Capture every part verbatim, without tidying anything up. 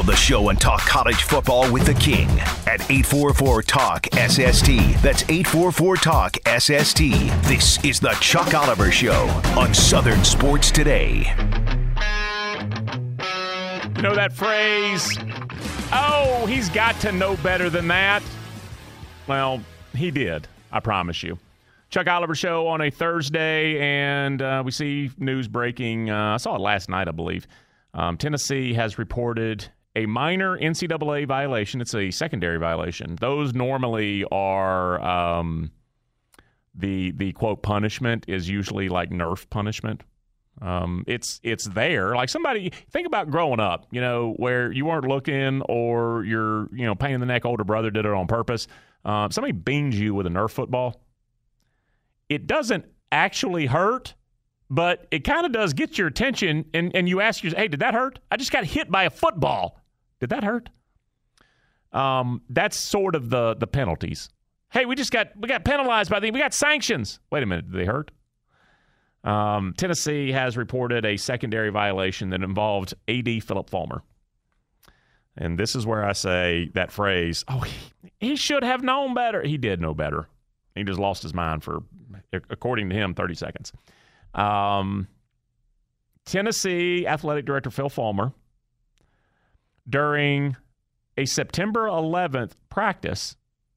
the show and talk college football with the King at eight four four talk S S T. That's eight four four talk S S T. This is the Chuck Oliver Show on Southern Sports Today. You know that phrase, oh, he's got to know better than that? Well, he did, I promise you. Chuck Oliver Show on a Thursday, and uh, we see news breaking. Uh, I saw it last night, I believe. Um, Tennessee has reported a minor N C double A violation. It's a secondary violation. Those normally are um, the, the, quote, punishment is usually like Nerf punishment. Um, it's it's there. Like somebody, think about growing up, you know, where you weren't looking or your, you know, pain in the neck older brother did it on purpose. Uh, somebody beans you with a Nerf football. It doesn't actually hurt, but it kind of does get your attention, and, and you ask yourself, hey, did that hurt? I just got hit by a football. Did that hurt? Um, that's sort of the the penalties. Hey, we just got we got penalized by the we got sanctions. Wait a minute, did they hurt? Um, Tennessee has reported a secondary violation that involved A D Philip Fulmer. And this is where I say that phrase, oh, he, he should have known better. He did know better. He just lost his mind for, according to him, thirty seconds. Um, Tennessee Athletic Director Phil Fulmer, during a September eleventh practice,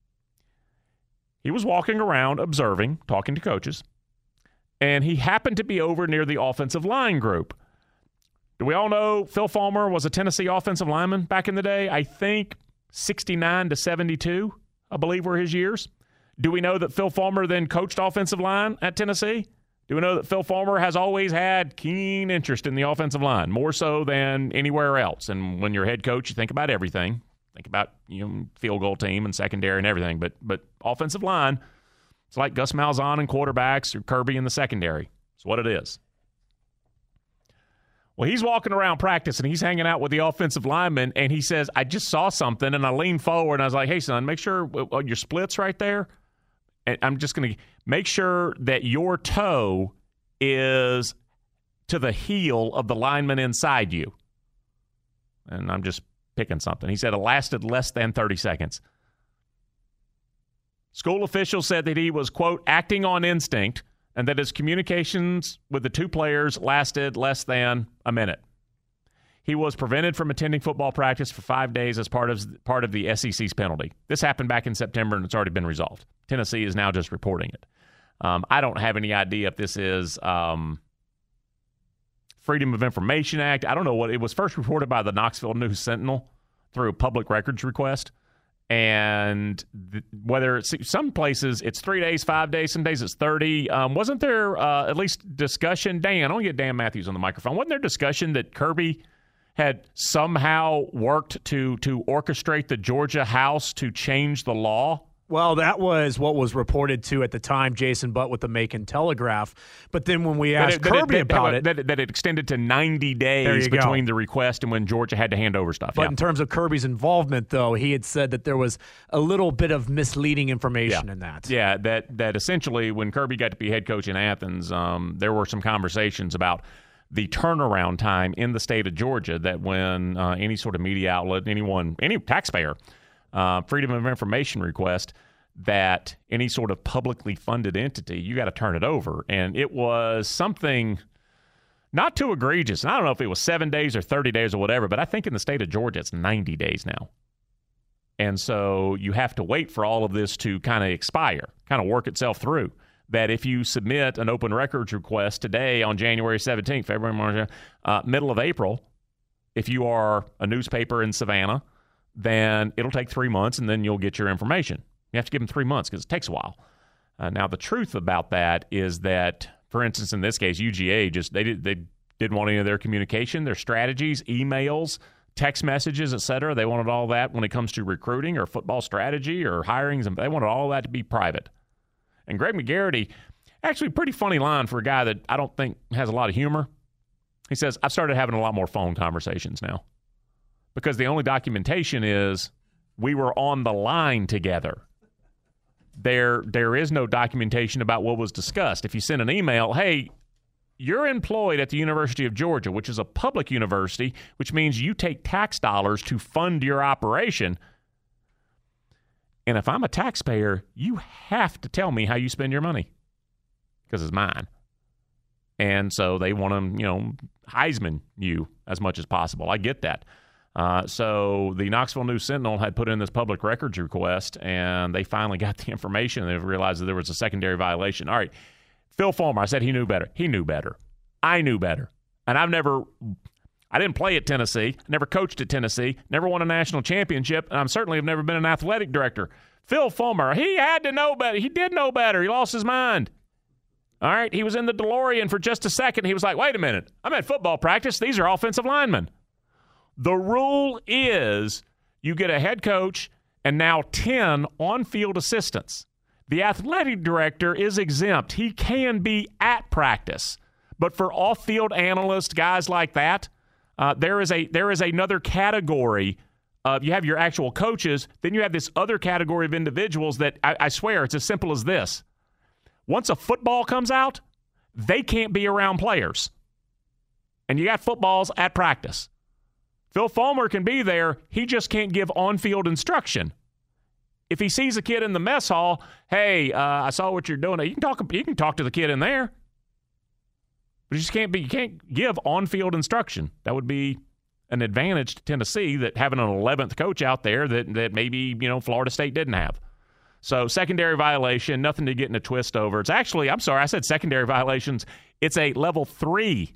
he was walking around observing, talking to coaches, and he happened to be over near the offensive line group. Do we all know Phil Fulmer was a Tennessee offensive lineman back in the day? I think sixty-nine to seventy-two, I believe, were his years. Do we know that Phil Fulmer then coached offensive line at Tennessee? Do we know that Phil Fulmer has always had keen interest in the offensive line, more so than anywhere else? And when you're head coach, you think about everything. Think about, you know, field goal team and secondary and everything. But but offensive line, it's like Gus Malzahn and quarterbacks or Kirby in the secondary. It's what it is. Well, he's walking around practice, and he's hanging out with the offensive lineman, and he says, I just saw something, and I leaned forward, and I was like, hey, son, make sure uh, your split's right there. And I'm just going to make sure that your toe is to the heel of the lineman inside you. And I'm just picking something. He said it lasted less than thirty seconds. School officials said that he was, quote, acting on instinct, and that his communications with the two players lasted less than a minute. He was prevented from attending football practice for five days as part of part of the S E C's penalty. This happened back in September, and it's already been resolved. Tennessee is now just reporting it. Um, I don't have any idea if this is um, Freedom of Information Act. I don't know what. It was first reported by the Knoxville News Sentinel through a public records request. And th- whether it's some places it's three days, five days, some days it's thirty. Um, wasn't there uh, at least discussion? Dan, I don't get Dan Matthews on the microphone. Wasn't there discussion that Kirby had somehow worked to to orchestrate the Georgia House to change the law? Well, that was what was reported to at the time, Jason Butt with the Macon Telegraph. But then when we asked that it, Kirby that, that, about that, it, that, that it extended to ninety days between go. the request and when Georgia had to hand over stuff. But yeah. in terms of Kirby's involvement, though, he had said that there was a little bit of misleading information yeah. in that. Yeah, that that essentially when Kirby got to be head coach in Athens, um, there were some conversations about the turnaround time in the state of Georgia, that when uh, any sort of media outlet, anyone, any taxpayer, uh, Freedom of Information request, that any sort of publicly funded entity, you got to turn it over. And it was something not too egregious. And I don't know if it was seven days or thirty days or whatever, but I think in the state of Georgia, it's ninety days now. And so you have to wait for all of this to kind of expire, kind of work itself through. That if you submit an open records request today on January seventeenth, February, March, uh, middle of April, if you are a newspaper in Savannah, then it'll take three months and then you'll get your information. You have to give them three months because it takes a while. Uh, now, the truth about that is that, for instance, in this case, U G A just they did they didn't want any of their communication, their strategies, emails, text messages, et cetera. They wanted all that when it comes to recruiting or football strategy or hirings, and they wanted all that to be private. And Greg McGarity, actually a pretty funny line for a guy that I don't think has a lot of humor. He says, I've started having a lot more phone conversations now because the only documentation is we were on the line together. There, there is no documentation about what was discussed. If you send an email, hey, you're employed at the University of Georgia, which is a public university, which means you take tax dollars to fund your operation. And if I'm a taxpayer, you have to tell me how you spend your money because it's mine. And so they want to, you know, Heisman you as much as possible. I get that. Uh, so the Knoxville News Sentinel had put in this public records request, and they finally got the information, and they realized that there was a secondary violation. All right, Phil Fulmer, I said he knew better. He knew better. I knew better. And I've never – I didn't play at Tennessee, never coached at Tennessee, never won a national championship, and I certainly have never been an athletic director. Phil Fulmer, he had to know better. He did know better. He lost his mind. All right, he was in the DeLorean for just a second. He was like, wait a minute, I'm at football practice. These are offensive linemen. The rule is you get a head coach and now ten on-field assistants. The athletic director is exempt. He can be at practice. But for off-field analysts, guys like that, uh, there is a there is another category. Uh, you have your actual coaches. Then you have this other category of individuals that, I, I swear, it's as simple as this. Once a football comes out, they can't be around players. And you got footballs at practice. Phil Fulmer can be there. He just can't give on-field instruction. If he sees a kid in the mess hall, hey, uh, I saw what you're doing. You can talk. You can talk to the kid in there, but you just can't be. You can't give on-field instruction. That would be an advantage to Tennessee, that having an eleventh coach out there that that maybe you know Florida State didn't have. So secondary violation, nothing to get in a twist over. It's actually, I'm sorry, I said secondary violations. It's a level three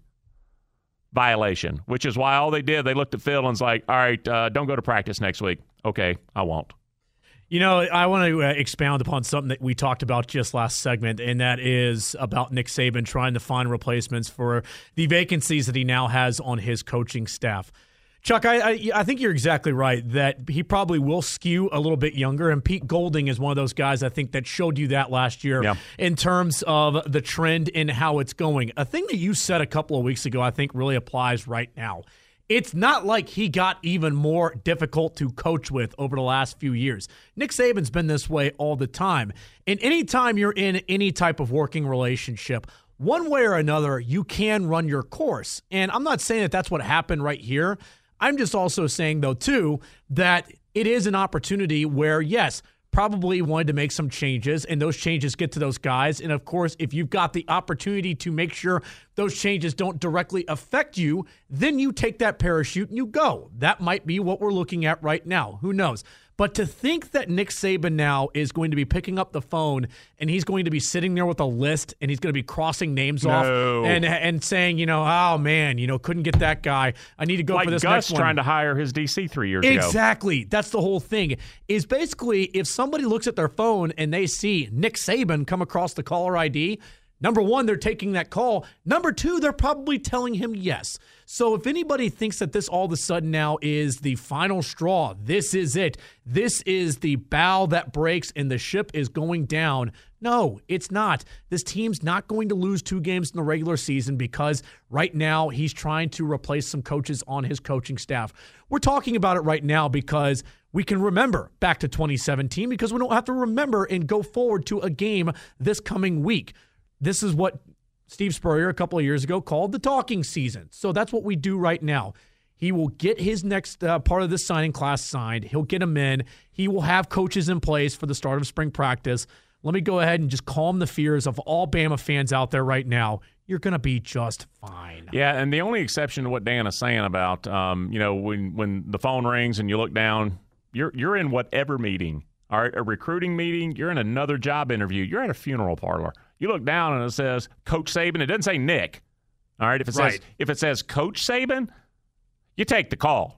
violation, which is why all they did, they looked at Phil and was like, all right, uh, don't go to practice next week. Okay, I won't. You know, I want to uh, expound upon something that we talked about just last segment, and that is about Nick Saban trying to find replacements for the vacancies that he now has on his coaching staff. Chuck, I, I I think you're exactly right that he probably will skew a little bit younger, and Pete Golding is one of those guys I think that showed you that last year yeah. in terms of the trend in how it's going. A thing that you said a couple of weeks ago I think really applies right now. It's not like he got even more difficult to coach with over the last few years. Nick Saban's been this way all the time. And anytime you're in any type of working relationship, one way or another, you can run your course. And I'm not saying that that's what happened right here. I'm just also saying, though, too, that it is an opportunity where, yes, probably wanted to make some changes, and those changes get to those guys. And, of course, if you've got the opportunity to make sure those changes don't directly affect you, then you take that parachute and you go. That might be what we're looking at right now. Who knows? But to think that Nick Saban now is going to be picking up the phone and he's going to be sitting there with a list and he's going to be crossing names no. off and and saying, you know, oh, man, you know, couldn't get that guy. I need to go like for this Gus next one. trying to hire his D C three years exactly. ago. Exactly. That's the whole thing. Is basically if somebody looks at their phone and they see Nick Saban come across the caller I D, number one, they're taking that call. Number two, they're probably telling him yes. So if anybody thinks that this all of a sudden now is the final straw, this is it, this is the bow that breaks and the ship is going down, no, it's not. This team's not going to lose two games in the regular season because right now he's trying to replace some coaches on his coaching staff. We're talking about it right now because we can remember back to twenty seventeen because we don't have to remember and go forward to a game this coming week. This is what Steve Spurrier a couple of years ago called the talking season. So that's what we do right now. He will get his next uh, part of the signing class signed. He'll get them in. He will have coaches in place for the start of spring practice. Let me go ahead and just calm the fears of all Bama fans out there right now. You're going to be just fine. Yeah, and the only exception to what Dan is saying about, um, you know, when, when the phone rings and you look down, you're you're in whatever meeting. All right, a recruiting meeting, you're in another job interview, you're at a funeral parlor. You look down and it says Coach Saban. It doesn't say Nick. All right, if it right. says if it says Coach Saban, you take the call.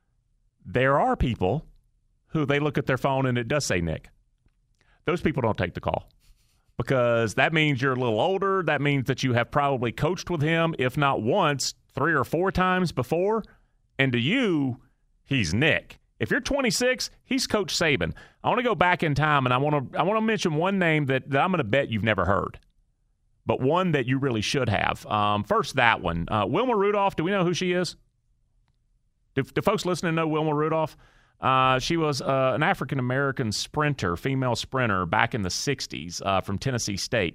There are people who they look at their phone and it does say Nick. Those people don't take the call because that means you're a little older. That means that you have probably coached with him, if not once, three or four times before. And to you, he's Nick. If you're twenty-six, he's Coach Saban. I want to go back in time, and I want to I want to mention one name that, that I'm going to bet you've never heard, but one that you really should have. Um, first, that one. Uh, Wilma Rudolph, do we know who she is? Do, do folks listening know Wilma Rudolph? Uh, she was uh, an African-American sprinter, female sprinter, back in the sixties uh, from Tennessee State.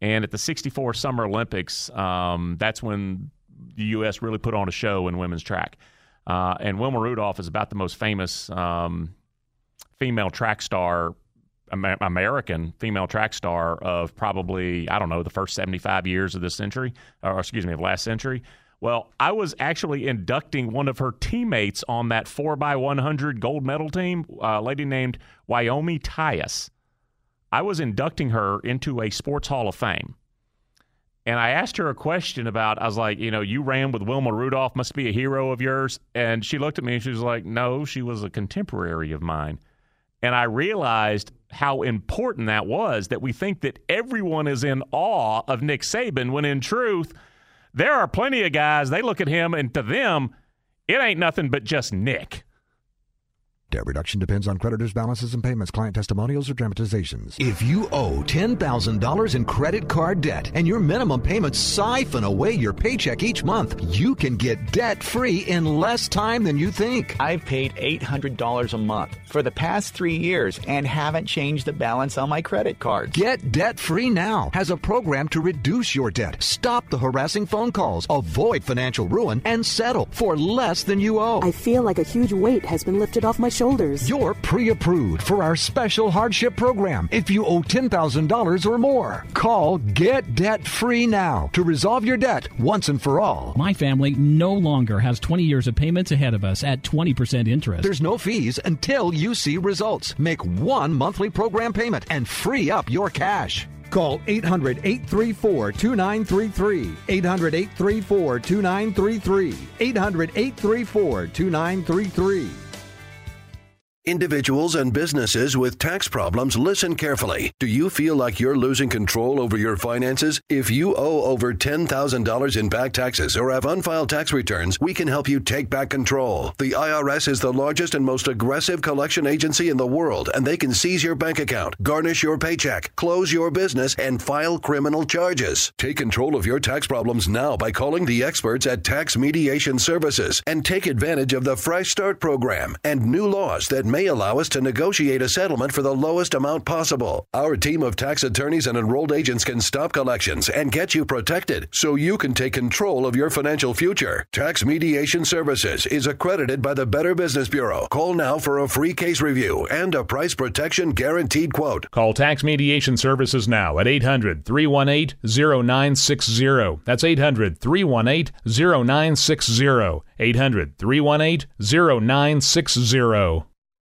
And at the sixty-four Summer Olympics, um, that's when the U S really put on a show in women's track. Uh, and Wilma Rudolph is about the most famous um, female track star, Amer- American female track star of probably, I don't know, the first seventy-five years of this century, or excuse me, of last century. Well, I was actually inducting one of her teammates on that four by one hundred gold medal team, a lady named Wyoming Tyus. I was inducting her into a Sports Hall of Fame. And I asked her a question about, I was like, you know, you ran with Wilma Rudolph, must be a hero of yours. And she looked at me and she was like, no, she was a contemporary of mine. And I realized how important that was, that we think that everyone is in awe of Nick Saban, when in truth, there are plenty of guys, they look at him and to them, it ain't nothing but just Nick. Debt reduction depends on creditors' balances and payments, client testimonials, or dramatizations. If you owe ten thousand dollars in credit card debt and your minimum payments siphon away your paycheck each month, you can get debt-free in less time than you think. I've paid eight hundred dollars a month for the past three years and haven't changed the balance on my credit cards. Get debt-free now has a program to reduce your debt, stop the harassing phone calls, avoid financial ruin, and settle for less than you owe. I feel like a huge weight has been lifted off my shoulders. You're pre-approved for our special hardship program if you owe ten thousand dollars or more. Call Get Debt Free now to resolve your debt once and for all. My family no longer has twenty years of payments ahead of us at twenty percent interest. There's no fees until you see results. Make one monthly program payment and free up your cash. Call eight hundred, eight three four, two nine three three. eight hundred, eight three four, two nine three three. eight hundred, eight three four, two nine three three. Individuals and businesses with tax problems, listen carefully. Do you feel like you're losing control over your finances? If you owe over ten thousand dollars in back taxes or have unfiled tax returns, we can help you take back control. The I R S is the largest and most aggressive collection agency in the world, and they can seize your bank account, garnish your paycheck, close your business, and file criminal charges. Take control of your tax problems now by calling the experts at Tax Mediation Services and take advantage of the Fresh Start program and new laws that may allow us to negotiate a settlement for the lowest amount possible. Our team of tax attorneys and enrolled agents can stop collections and get you protected so you can take control of your financial future. Tax Mediation Services is accredited by the Better Business Bureau. Call now for a free case review and a price protection guaranteed quote. Call Tax Mediation Services now at eight hundred, three one eight, zero nine six zero. That's eight hundred, three one eight, zero nine six zero. eight hundred, three one eight, zero nine six zero.